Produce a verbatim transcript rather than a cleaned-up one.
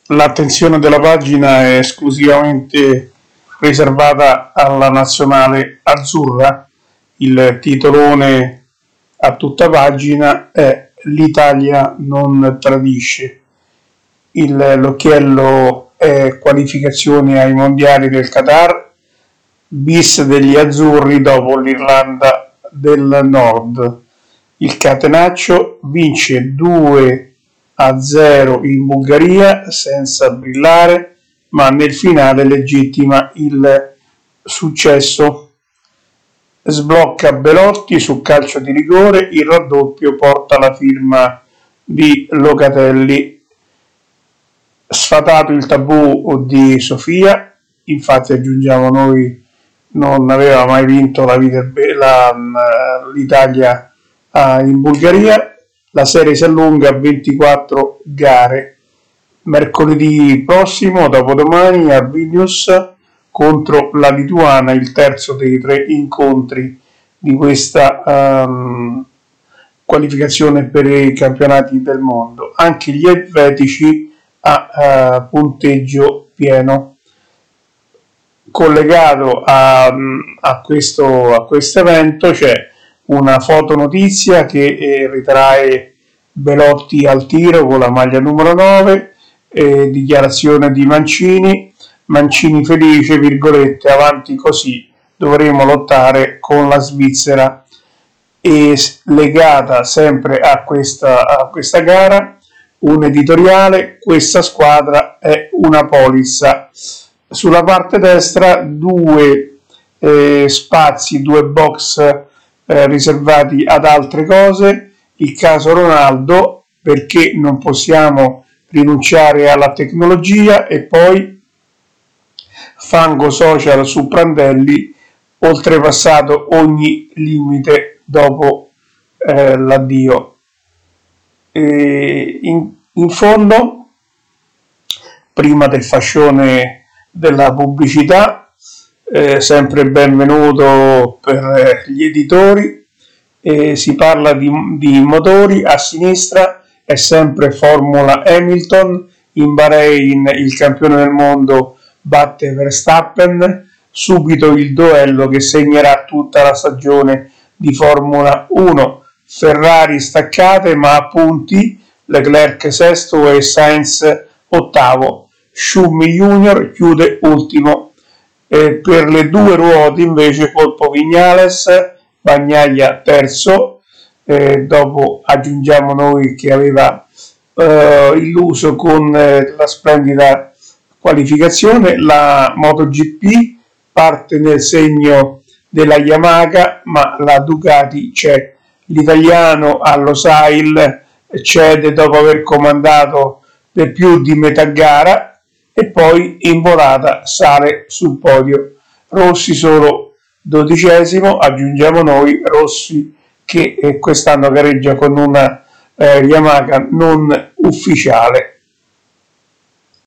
L'attenzione della pagina è esclusivamente riservata alla nazionale azzurra. Il titolone a tutta pagina è "L'Italia non tradisce". Il, l'occhiello è qualificazioni ai mondiali del Qatar, bis degli azzurri dopo l'Irlanda del Nord. Il catenaccio vince due a zero in Bulgaria senza brillare, ma nel finale legittima il successo. Sblocca Belotti su calcio di rigore, il raddoppio porta la firma di Locatelli. Sfatato il tabù di Sofia, infatti aggiungiamo noi, non aveva mai vinto la, la, l'Italia in Bulgaria. La serie si allunga a ventiquattro gare. Mercoledì prossimo, dopodomani, a Vilnius contro la Lituania, il terzo dei tre incontri di questa um, qualificazione per i campionati del mondo. Anche gli elvetici a uh, punteggio pieno. Collegato a, a questo a questo evento c'è una fotonotizia che eh, ritrae Belotti al tiro con la maglia numero nove, eh, dichiarazione di Mancini, Mancini felice, virgolette, avanti così, dovremo lottare con la Svizzera. E legata sempre a questa, a questa gara, un editoriale, questa squadra è una polizza. Sulla parte destra due eh, spazi, due box Eh, riservati ad altre cose, il caso Ronaldo, perché non possiamo rinunciare alla tecnologia, e poi fango social su Prandelli, oltrepassato ogni limite dopo eh, l'addio. E in, in fondo, prima del fascione della pubblicità, Eh, sempre benvenuto per gli editori, eh, si parla di, di motori. A sinistra è sempre Formula Hamilton, in Bahrain il campione del mondo batte Verstappen, subito il duello che segnerà tutta la stagione di Formula uno, Ferrari staccate ma a punti, Leclerc sesto e Sainz ottavo, Schumi Junior chiude ultimo. Eh, per le due ruote invece colpo Vignales, Bagnaia terzo, eh, dopo aggiungiamo noi che aveva eh, illuso con eh, la splendida qualificazione. La MotoGP parte nel segno della Yamaha, ma la Ducati c'è. L'italiano all'Osail cede dopo aver comandato per più di metà gara, e poi in volata sale sul podio. Rossi solo dodicesimo, aggiungiamo noi Rossi che eh, quest'anno gareggia con una eh, Yamaha non ufficiale.